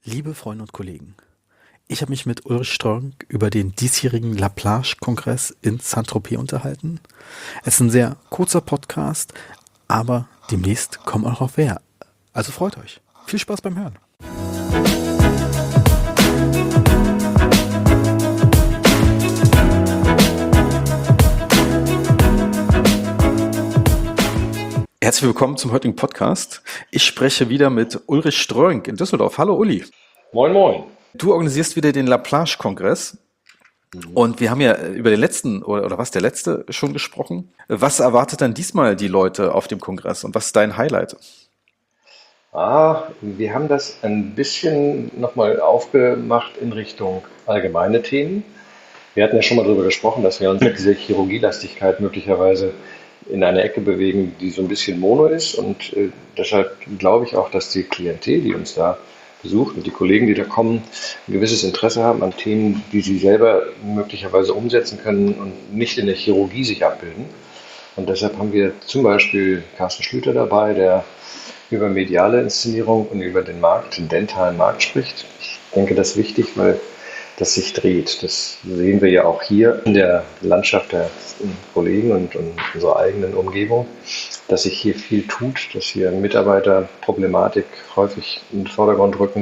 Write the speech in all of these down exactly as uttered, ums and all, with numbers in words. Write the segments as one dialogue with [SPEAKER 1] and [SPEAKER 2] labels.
[SPEAKER 1] Liebe Freunde und Kollegen, ich habe mich mit Ulrich Strunk über den diesjährigen La Plage-Kongress in Saint-Tropez unterhalten. Es ist ein sehr kurzer Podcast, aber demnächst kommen auch noch mehr. Also freut euch. Viel Spaß beim Hören. Herzlich willkommen zum heutigen Podcast. Ich spreche wieder mit Ulrich Strunk in Düsseldorf. Hallo Uli.
[SPEAKER 2] Moin, moin.
[SPEAKER 1] Du organisierst wieder den La Plage-Kongress. Und wir haben ja über den letzten, oder, oder was, der letzte schon gesprochen. Was erwartet dann diesmal die Leute auf dem Kongress und was ist dein Highlight?
[SPEAKER 2] Ah, wir haben das ein bisschen nochmal aufgemacht in Richtung allgemeine Themen. Wir hatten ja schon mal darüber gesprochen, dass wir uns mit dieser Chirurgielastigkeit möglicherweise in eine Ecke bewegen, die so ein bisschen mono ist. Und äh, deshalb glaube ich auch, dass die Klientel, die uns da besucht und die Kollegen, die da kommen, ein gewisses Interesse haben an Themen, die sie selber möglicherweise umsetzen können und nicht in der Chirurgie sich abbilden. Und deshalb haben wir zum Beispiel Carsten Schlüter dabei, der über mediale Inszenierung und über den Markt, den dentalen Markt spricht. Ich denke, das ist wichtig, weil das sich dreht. Das sehen wir ja auch hier in der Landschaft der Kollegen und, und unserer eigenen Umgebung, dass sich hier viel tut, dass hier Mitarbeiterproblematik häufig in den Vordergrund rücken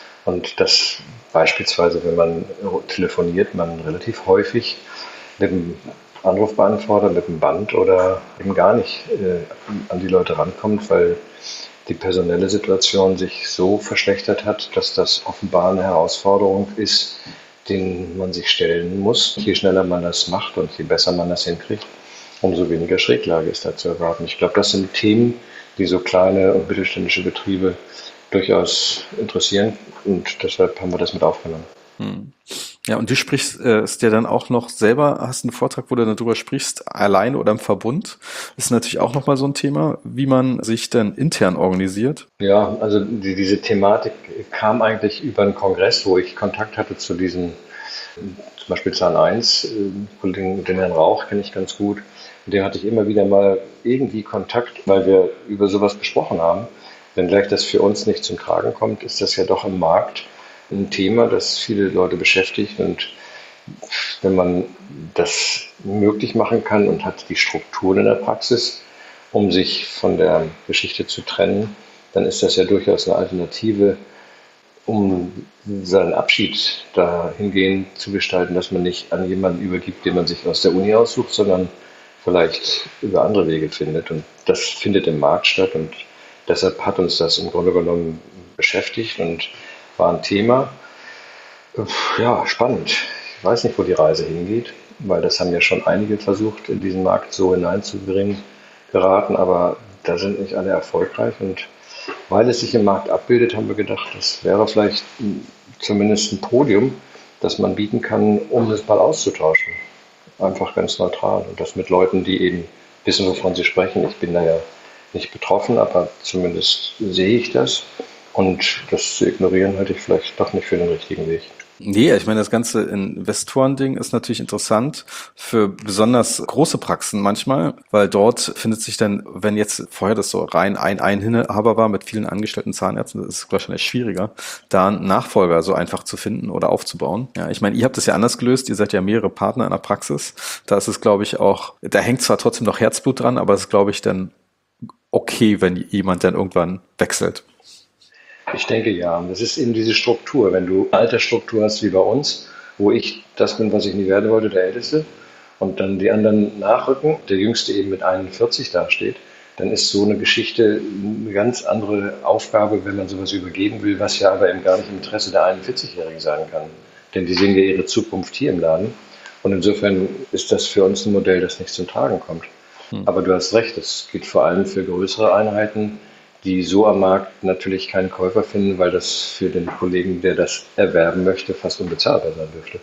[SPEAKER 2] und dass beispielsweise, wenn man telefoniert, man relativ häufig mit dem Anrufbeantworter, mit dem Band oder eben gar nicht äh, an die Leute rankommt, weil die personelle Situation sich so verschlechtert hat, dass das offenbar eine Herausforderung ist, den man sich stellen muss. Je schneller man das macht und je besser man das hinkriegt, umso weniger Schräglage ist da zu erwarten. Ich glaube, das sind Themen, die so kleine und mittelständische Betriebe durchaus interessieren und deshalb haben wir das mit aufgenommen.
[SPEAKER 1] Hm. Ja, und du sprichst äh, es dir dann auch noch selber, hast einen Vortrag, wo du darüber sprichst, alleine oder im Verbund. Das ist natürlich auch nochmal so ein Thema, wie man sich dann intern organisiert.
[SPEAKER 2] Ja, also die, diese Thematik kam eigentlich über einen Kongress, wo ich Kontakt hatte zu diesen, zum Beispiel Zahn eins, äh, Kollegen, den Herrn Rauch kenne ich ganz gut. Mit dem hatte ich immer wieder mal irgendwie Kontakt, weil wir über sowas gesprochen haben. Wenngleich das für uns nicht zum Tragen kommt, ist das ja doch im Markt ein Thema, das viele Leute beschäftigt und wenn man das möglich machen kann und hat die Strukturen in der Praxis, um sich von der Geschichte zu trennen, dann ist das ja durchaus eine Alternative, um seinen Abschied dahingehend zu gestalten, dass man nicht an jemanden übergibt, den man sich aus der Uni aussucht, sondern vielleicht über andere Wege findet und das findet im Markt statt und deshalb hat uns das im Grunde genommen beschäftigt und war ein Thema. Ja, spannend. Ich weiß nicht, wo die Reise hingeht, weil das haben ja schon einige versucht, in diesen Markt so hineinzubringen, geraten, aber da sind nicht alle erfolgreich. Und weil es sich im Markt abbildet, haben wir gedacht, das wäre vielleicht zumindest ein Podium, das man bieten kann, um das mal auszutauschen. Einfach ganz neutral. Und das mit Leuten, die eben wissen, wovon sie sprechen. Ich bin da ja nicht betroffen, aber zumindest sehe ich das. Und das zu ignorieren, halte ich vielleicht doch nicht für den richtigen Weg.
[SPEAKER 1] Nee, ich meine, das ganze Investoren-Ding ist natürlich interessant für besonders große Praxen manchmal, weil dort findet sich dann, wenn jetzt vorher das so rein ein Inhaber war mit vielen angestellten Zahnärzten, das ist wahrscheinlich schwieriger, da einen Nachfolger so einfach zu finden oder aufzubauen. Ja, ich meine, ihr habt das ja anders gelöst, ihr seid ja mehrere Partner in der Praxis. Da ist es, glaube ich, auch, da hängt zwar trotzdem noch Herzblut dran, aber es ist, glaube ich, dann okay, wenn jemand dann irgendwann wechselt.
[SPEAKER 2] Ich denke ja. Das ist eben diese Struktur. Wenn du eine Altersstruktur hast wie bei uns, wo ich das bin, was ich nie werden wollte, der Älteste, und dann die anderen nachrücken, der Jüngste eben mit einundvierzig dasteht, dann ist so eine Geschichte eine ganz andere Aufgabe, wenn man sowas übergeben will, was ja aber eben gar nicht im Interesse der einundvierzig-Jährigen sein kann. Denn die sehen ja ihre Zukunft hier im Laden. Und insofern ist das für uns ein Modell, das nicht zum Tragen kommt. Hm. Aber du hast recht, es geht vor allem für größere Einheiten, die so am Markt natürlich keinen Käufer finden, weil das für den Kollegen, der das erwerben möchte, fast unbezahlbar sein dürfte.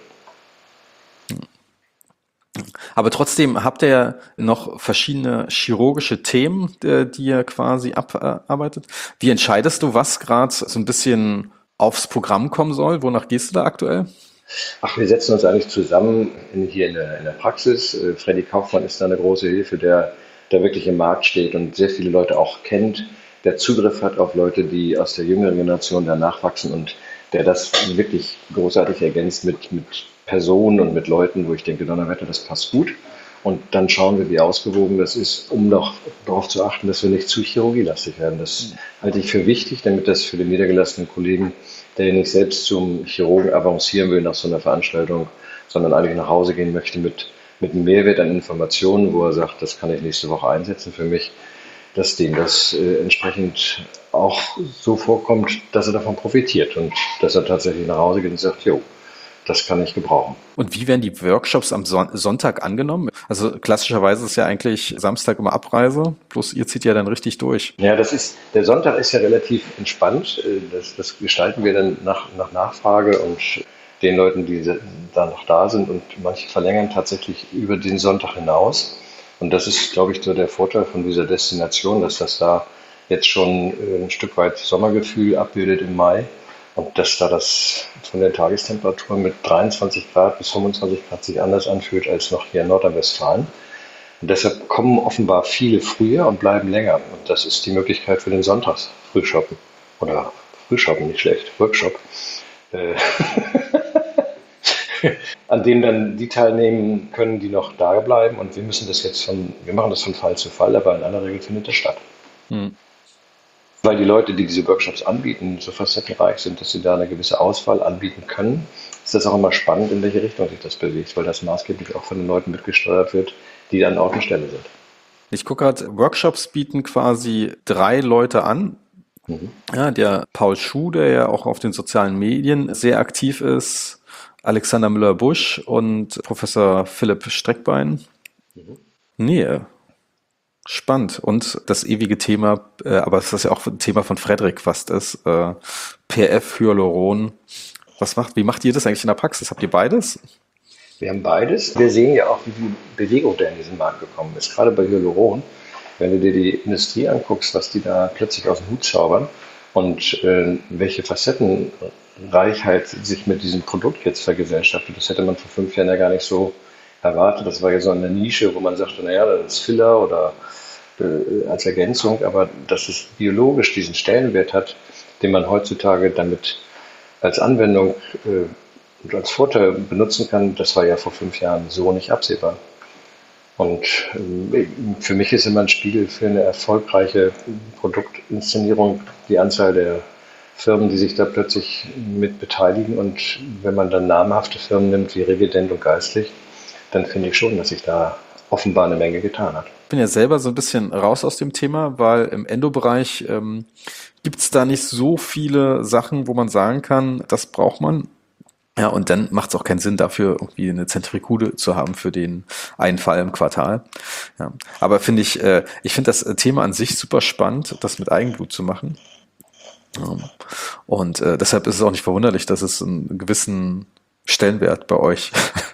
[SPEAKER 1] Aber trotzdem habt ihr ja noch verschiedene chirurgische Themen, die ihr quasi abarbeitet. Wie entscheidest du, was gerade so ein bisschen aufs Programm kommen soll? Wonach gehst du da aktuell?
[SPEAKER 2] Ach, wir setzen uns eigentlich zusammen in, hier in der, in der Praxis. Äh, Freddy Kaufmann ist da eine große Hilfe, der, der wirklich im Markt steht und sehr viele Leute auch kennt, der Zugriff hat auf Leute, die aus der jüngeren Generation da nachwachsen und der das wirklich großartig ergänzt mit, mit Personen und mit Leuten, wo ich denke, Donnerwetter, das passt gut. Und dann schauen wir, wie ausgewogen das ist, um noch darauf zu achten, dass wir nicht zu chirurgielastig werden. Das halte ich für wichtig, damit das für den niedergelassenen Kollegen, der nicht selbst zum Chirurgen avancieren will nach so einer Veranstaltung, sondern eigentlich nach Hause gehen möchte mit, mit einem Mehrwert an Informationen, wo er sagt, das kann ich nächste Woche einsetzen für mich, dass dem das äh, entsprechend auch so vorkommt, dass er davon profitiert und dass er tatsächlich nach Hause geht und sagt, jo, das kann ich gebrauchen.
[SPEAKER 1] Und wie werden die Workshops am Son- Sonntag angenommen? Also klassischerweise ist ja eigentlich Samstag immer Abreise, bloß ihr zieht ja dann richtig durch.
[SPEAKER 2] Ja, das ist, der Sonntag ist ja relativ entspannt. Das, das gestalten wir dann nach, nach Nachfrage und den Leuten, die da noch da sind, und manche verlängern tatsächlich über den Sonntag hinaus. Und das ist, glaube ich, so der Vorteil von dieser Destination, dass das da jetzt schon ein Stück weit Sommergefühl abbildet im Mai. Und dass da das von der Tagestemperatur mit dreiundzwanzig Grad bis fünfundzwanzig Grad sich anders anfühlt als noch hier in Nordrhein-Westfalen. Und deshalb kommen offenbar viele früher und bleiben länger. Und das ist die Möglichkeit für den Sonntags-Frühshoppen. Oder Frühshoppen, nicht schlecht, Workshop. Äh an dem dann die teilnehmen können, die noch da bleiben. Und wir müssen das jetzt von, wir machen das von Fall zu Fall, aber in aller Regel findet das statt. Hm. Weil die Leute, die diese Workshops anbieten, so facettenreich sind, dass sie da eine gewisse Auswahl anbieten können, ist das auch immer spannend, in welche Richtung sich das bewegt, weil das maßgeblich auch von den Leuten mitgesteuert wird, die an Ort und Stelle sind.
[SPEAKER 1] Ich gucke gerade, Workshops bieten quasi drei Leute an. Mhm. Ja, der Paul Schuh, der ja auch auf den sozialen Medien sehr aktiv ist, Alexander Müller-Busch und Professor Philipp Streckbein. Mhm. Nee, spannend. Und das ewige Thema, äh, aber es ist ja auch ein Thema von Frederik fast ist, äh, P F Hyaluron. Was macht, wie macht ihr das eigentlich in der Praxis? Habt ihr beides?
[SPEAKER 2] Wir haben beides. Wir sehen ja auch, wie viel Bewegung da in diesen Markt gekommen ist. Gerade bei Hyaluron, wenn du dir die Industrie anguckst, was die da plötzlich aus dem Hut zaubern und äh, welche Facettenreichheit sich mit diesem Produkt jetzt vergesellschaftet, das hätte man vor fünf Jahren ja gar nicht so erwartet. Das war ja so eine Nische, wo man sagte, naja, das ist Filler oder äh, als Ergänzung, aber dass es biologisch diesen Stellenwert hat, den man heutzutage damit als Anwendung äh, und als Vorteil benutzen kann, das war ja vor fünf Jahren so nicht absehbar. Und äh, für mich ist immer ein Spiegel für eine erfolgreiche Produktinszenierung die Anzahl der Firmen, die sich da plötzlich mit beteiligen. Und wenn man dann namhafte Firmen nimmt wie Revident und Geistlich, dann finde ich schon, dass sich da offenbar eine Menge getan hat.
[SPEAKER 1] Ich bin ja selber so ein bisschen raus aus dem Thema, weil im Endo-Bereich ähm, gibt es da nicht so viele Sachen, wo man sagen kann, das braucht man. Ja, und dann macht es auch keinen Sinn, dafür irgendwie eine Zentrifuge zu haben für den einen Fall im Quartal. Ja, aber finde ich, äh, ich finde das Thema an sich super spannend, das mit Eigenblut zu machen. Ja. Und äh, deshalb ist es auch nicht verwunderlich, dass es einen gewissen Stellenwert bei euch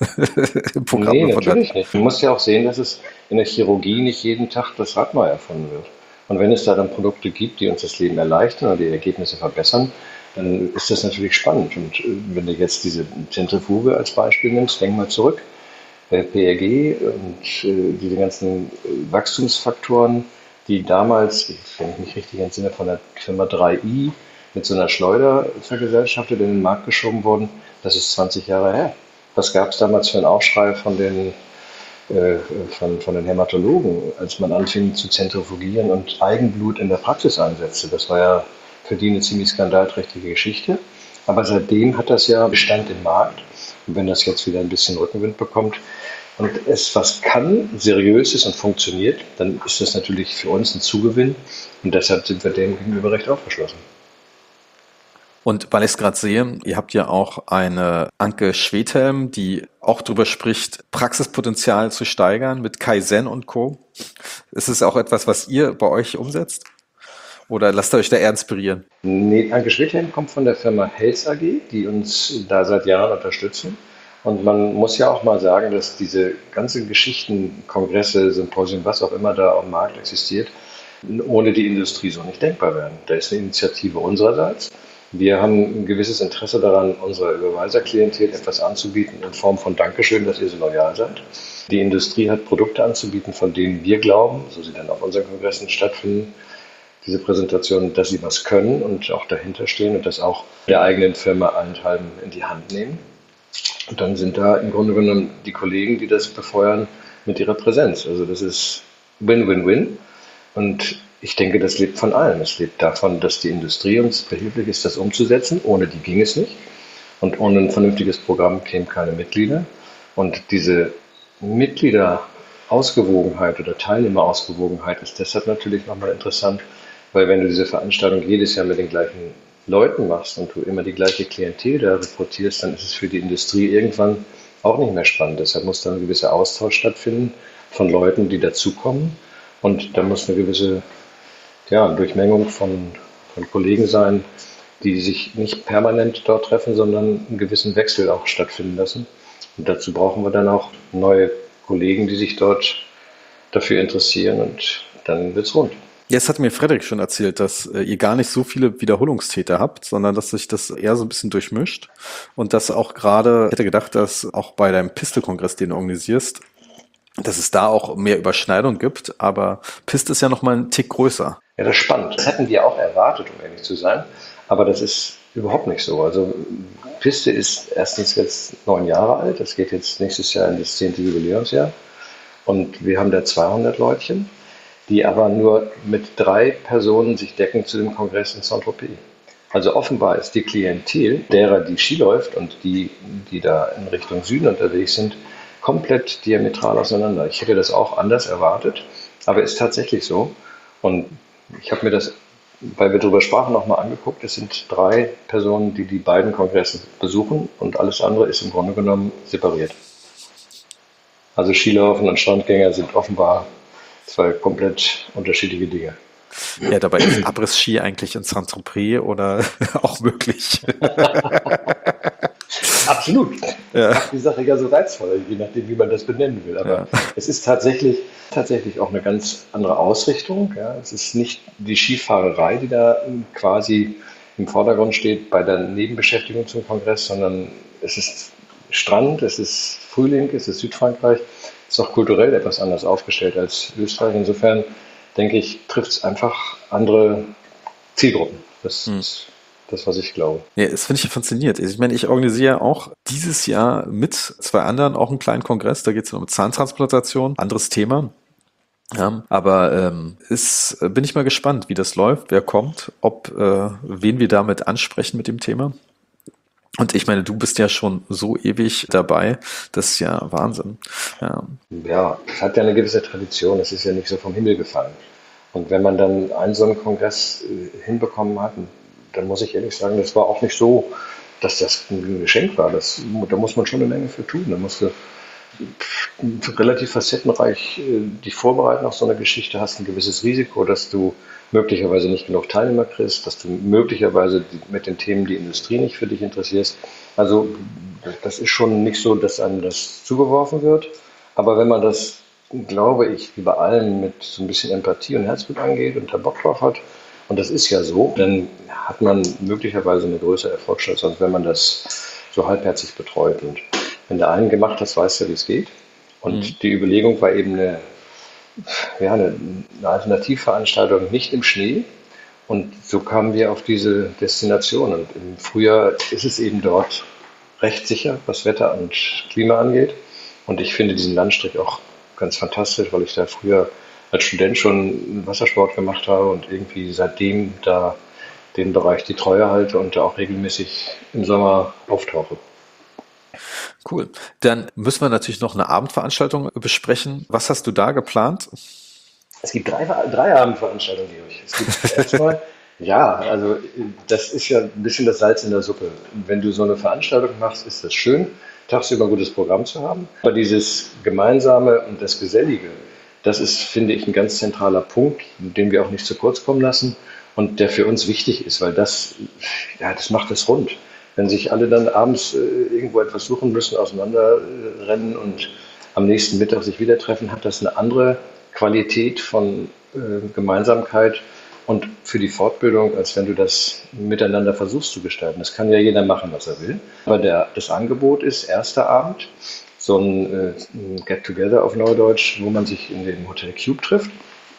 [SPEAKER 2] im Programm nee, natürlich nicht. Man muss ja auch sehen, dass es in der Chirurgie nicht jeden Tag das Rad neu erfunden wird. Und wenn es da dann Produkte gibt, die uns das Leben erleichtern oder die Ergebnisse verbessern, dann ist das natürlich spannend. Und wenn du jetzt diese Zentrifuge als Beispiel nimmst, denk mal zurück. P R G und diese ganzen Wachstumsfaktoren, die damals, wenn ich mich richtig entsinne, von der Firma drei i mit so einer Schleuder vergesellschaftet in den Markt geschoben wurden, das ist zwanzig Jahre her. Was gab es damals für einen Aufschrei von den, äh, von, von den Hämatologen, als man anfing zu zentrifugieren und Eigenblut in der Praxis einsetzte? Das war ja für die eine ziemlich skandalträchtige Geschichte. Aber seitdem hat das ja Bestand im Markt. Und wenn das jetzt wieder ein bisschen Rückenwind bekommt und es was kann, seriös ist und funktioniert, dann ist das natürlich für uns ein Zugewinn. Und deshalb sind wir dem gegenüber recht aufgeschlossen.
[SPEAKER 1] Und weil ich es gerade sehe, ihr habt ja auch eine Anke Schwedhelm, die auch darüber spricht, Praxispotenzial zu steigern mit Kaizen und Co. Ist es auch etwas, was ihr bei euch umsetzt? Oder lasst ihr euch da eher inspirieren?
[SPEAKER 2] Nee, Anke Schwedhelm kommt von der Firma Health A G, die uns da seit Jahren unterstützen. Und man muss ja auch mal sagen, dass diese ganzen Geschichten, Kongresse, Symposien, was auch immer da am Markt existiert, ohne die Industrie so nicht denkbar wären. Da ist eine Initiative unsererseits. Wir haben ein gewisses Interesse daran, unserer Überweiserklientel etwas anzubieten in Form von Dankeschön, dass ihr so loyal seid. Die Industrie hat Produkte anzubieten, von denen wir glauben, so sie dann auf unseren Kongressen stattfinden, diese Präsentation, dass sie was können und auch dahinter stehen und das auch der eigenen Firma allenthalben in die Hand nehmen. Und dann sind da im Grunde genommen die Kollegen, die das befeuern mit ihrer Präsenz. Also das ist Win-Win-Win. Und ich denke, das lebt von allem. Es lebt davon, dass die Industrie uns behilflich ist, das umzusetzen. Ohne die ging es nicht. Und ohne ein vernünftiges Programm kämen keine Mitglieder. Und diese Mitgliederausgewogenheit oder Teilnehmerausgewogenheit ist deshalb natürlich nochmal interessant, weil wenn du diese Veranstaltung jedes Jahr mit den gleichen Leuten machst und du immer die gleiche Klientel da rekrutierst, dann ist es für die Industrie irgendwann auch nicht mehr spannend. Deshalb muss dann ein gewisser Austausch stattfinden von Leuten, die dazukommen. Und da muss eine gewisse ja, Durchmengung von, von Kollegen sein, die sich nicht permanent dort treffen, sondern einen gewissen Wechsel auch stattfinden lassen. Und dazu brauchen wir dann auch neue Kollegen, die sich dort dafür interessieren und dann wird's rund.
[SPEAKER 1] Jetzt hat mir Frederik schon erzählt, dass äh, ihr gar nicht so viele Wiederholungstäter habt, sondern dass sich das eher so ein bisschen durchmischt und dass auch gerade, ich hätte gedacht, dass auch bei deinem Piste-Kongress, den du organisierst, dass es da auch mehr Überschneidung gibt, aber Piste ist ja noch mal ein Tick größer.
[SPEAKER 2] Ja, das ist spannend. Das hätten wir auch erwartet, um ehrlich zu sein, aber das ist überhaupt nicht so. Also Piste ist erstens jetzt neun Jahre alt, das geht jetzt nächstes Jahr in das zehnte Jubiläumsjahr und wir haben da zweihundert Leutchen, die aber nur mit drei Personen sich decken zu dem Kongress in Saint-Tropez. Also offenbar ist die Klientel derer, die Ski läuft und die, die da in Richtung Süden unterwegs sind, komplett diametral auseinander. Ich hätte das auch anders erwartet, aber ist tatsächlich so. Und ich habe mir das, weil wir darüber sprachen, nochmal angeguckt. Es sind drei Personen, die die beiden Kongresse besuchen und alles andere ist im Grunde genommen separiert. Also Skilaufen und Strandgänger sind offenbar zwei komplett unterschiedliche Dinge.
[SPEAKER 1] Ja, dabei ist Abriss-Ski eigentlich in Saint-Tropez oder auch möglich.
[SPEAKER 2] Absolut. Ja. Macht die Sache ja so reizvoll, je nachdem, wie man das benennen will. Aber ja. Es ist tatsächlich, tatsächlich auch eine ganz andere Ausrichtung. Ja. Es ist nicht die Skifahrerei, die da quasi im Vordergrund steht bei der Nebenbeschäftigung zum Kongress, sondern es ist Strand, es ist Frühling, es ist Südfrankreich. Es ist auch kulturell etwas anders aufgestellt als Österreich. Insofern denke ich, trifft es einfach andere Zielgruppen. Das hm. ist das, was ich glaube.
[SPEAKER 1] Ja, das finde ich fasziniert. Ich meine, ich organisiere auch dieses Jahr mit zwei anderen auch einen kleinen Kongress. Da geht es um Zahntransplantation, anderes Thema. Ja, aber ähm, ist, bin ich mal gespannt, wie das läuft, wer kommt, ob äh, wen wir damit ansprechen mit dem Thema. Und ich meine, du bist ja schon so ewig dabei, das ist ja Wahnsinn. Ja,
[SPEAKER 2] ja, es hat ja eine gewisse Tradition, es ist ja nicht so vom Himmel gefallen. Und wenn man dann einen so einen Kongress äh, hinbekommen hat, dann muss ich ehrlich sagen, das war auch nicht so, dass das ein Geschenk war. Das, da muss man schon eine Menge für tun. Da musst du relativ facettenreich äh, dich vorbereiten auf so eine Geschichte, hast ein gewisses Risiko, dass du möglicherweise nicht genug Teilnehmer kriegst, dass du möglicherweise mit den Themen die Industrie nicht für dich interessierst. Also das ist schon nicht so, dass einem das zugeworfen wird. Aber wenn man das, glaube ich, wie bei allen mit so ein bisschen Empathie und Herzblut angeht und da Bock drauf hat, und das ist ja so, dann hat man möglicherweise eine größere Erfolgschance, als wenn man das so halbherzig betreut. Und wenn der einen gemacht hat, weiß ja, wie es geht. Und mhm. die Überlegung war eben eine Ja, eine, eine Alternativveranstaltung nicht im Schnee und so kamen wir auf diese Destination und im Frühjahr ist es eben dort recht sicher, was Wetter und Klima angeht und ich finde diesen Landstrich auch ganz fantastisch, weil ich da früher als Student schon Wassersport gemacht habe und irgendwie seitdem da den Bereich die Treue halte und da auch regelmäßig im Sommer auftauche.
[SPEAKER 1] Cool. Dann müssen wir natürlich noch eine Abendveranstaltung besprechen. Was hast du da geplant?
[SPEAKER 2] Es gibt drei, drei Abendveranstaltungen, Georg. Es gibt erstmal, ja, also das ist ja ein bisschen das Salz in der Suppe. Wenn du so eine Veranstaltung machst, ist das schön, tagsüber ein gutes Programm zu haben. Aber dieses Gemeinsame und das Gesellige, das ist, finde ich, ein ganz zentraler Punkt, den wir auch nicht zu kurz kommen lassen und der für uns wichtig ist, weil das, ja, das macht es rund. Wenn sich alle dann abends äh, irgendwo etwas suchen müssen, auseinanderrennen äh, und am nächsten Mittag sich wieder treffen, hat das eine andere Qualität von äh, Gemeinsamkeit und für die Fortbildung, als wenn du das miteinander versuchst zu gestalten. Das kann ja jeder machen, was er will. Aber der, das Angebot ist, erster Abend, so ein, äh, ein Get-Together auf Neudeutsch, wo man sich in dem Hotel Cube trifft.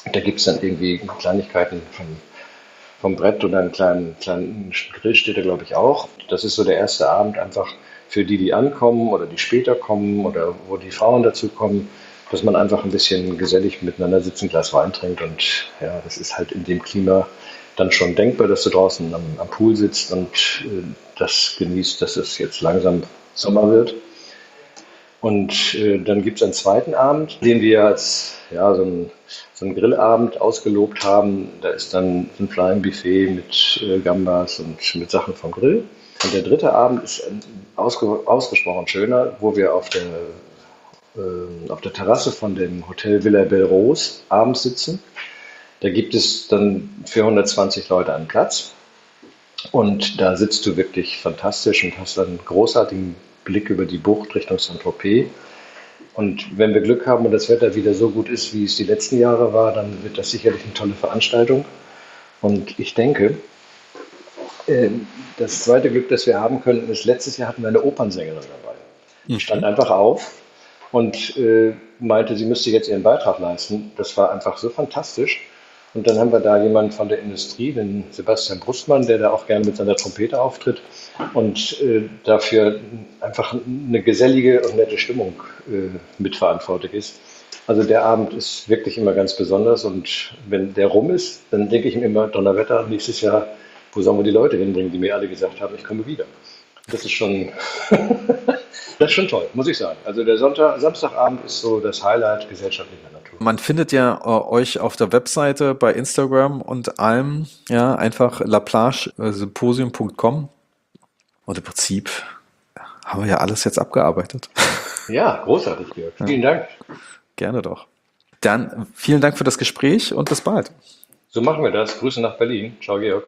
[SPEAKER 2] Da gibt es dann irgendwie Kleinigkeiten von, vom Brett und einen kleinen, kleinen Grill steht da, glaube ich, auch. Das ist so der erste Abend einfach für die, die ankommen oder die später kommen oder wo die Frauen dazu kommen, dass man einfach ein bisschen gesellig miteinander sitzt, ein Glas Wein trinkt und ja, das ist halt in dem Klima dann schon denkbar, dass du draußen am, am Pool sitzt und äh, das genießt, dass es jetzt langsam Sommer wird. Und äh, dann gibt es einen zweiten Abend, den wir als ja, so ein, so ein Grillabend ausgelobt haben. Da ist dann ein Flying Buffet mit äh, Gambas und mit Sachen vom Grill. Und der dritte Abend ist ausge, ausgesprochen schöner, wo wir auf der, äh, auf der Terrasse von dem Hotel Villa Belrose abends sitzen. Da gibt es dann für hundertzwanzig Leute einen Platz. Und da sitzt du wirklich fantastisch und hast einen großartigen Blick über die Bucht Richtung Saint-Tropez. Und wenn wir Glück haben und das Wetter wieder so gut ist, wie es die letzten Jahre war, dann wird das sicherlich eine tolle Veranstaltung. Und ich denke, äh, das zweite Glück, das wir haben könnten, ist, letztes Jahr hatten wir eine Opernsängerin dabei. Die stand einfach auf und äh, meinte, sie müsste jetzt ihren Beitrag leisten. Das war einfach so fantastisch. Und dann haben wir da jemanden von der Industrie, den Sebastian Brustmann, der da auch gerne mit seiner Trompete auftritt und äh, dafür einfach eine gesellige und nette Stimmung äh, mitverantwortlich ist. Also der Abend ist wirklich immer ganz besonders und wenn der rum ist, dann denke ich mir immer, Donnerwetter, nächstes Jahr, wo sollen wir die Leute hinbringen, die mir alle gesagt haben, ich komme wieder. Das ist schon, das ist schon toll, muss ich sagen. Also der Sonntag, Samstagabend ist so das Highlight gesellschaftlicher Natur.
[SPEAKER 1] Man findet ja äh, euch auf der Webseite, bei Instagram und allem, ja, einfach laplage-symposium punkt com und im Prinzip haben wir ja alles jetzt abgearbeitet.
[SPEAKER 2] Ja, großartig, Jörg.
[SPEAKER 1] Ja.
[SPEAKER 2] Vielen Dank.
[SPEAKER 1] Gerne doch. Dann vielen Dank für das Gespräch und bis bald.
[SPEAKER 2] So machen wir das. Grüße nach Berlin. Ciao, Georg.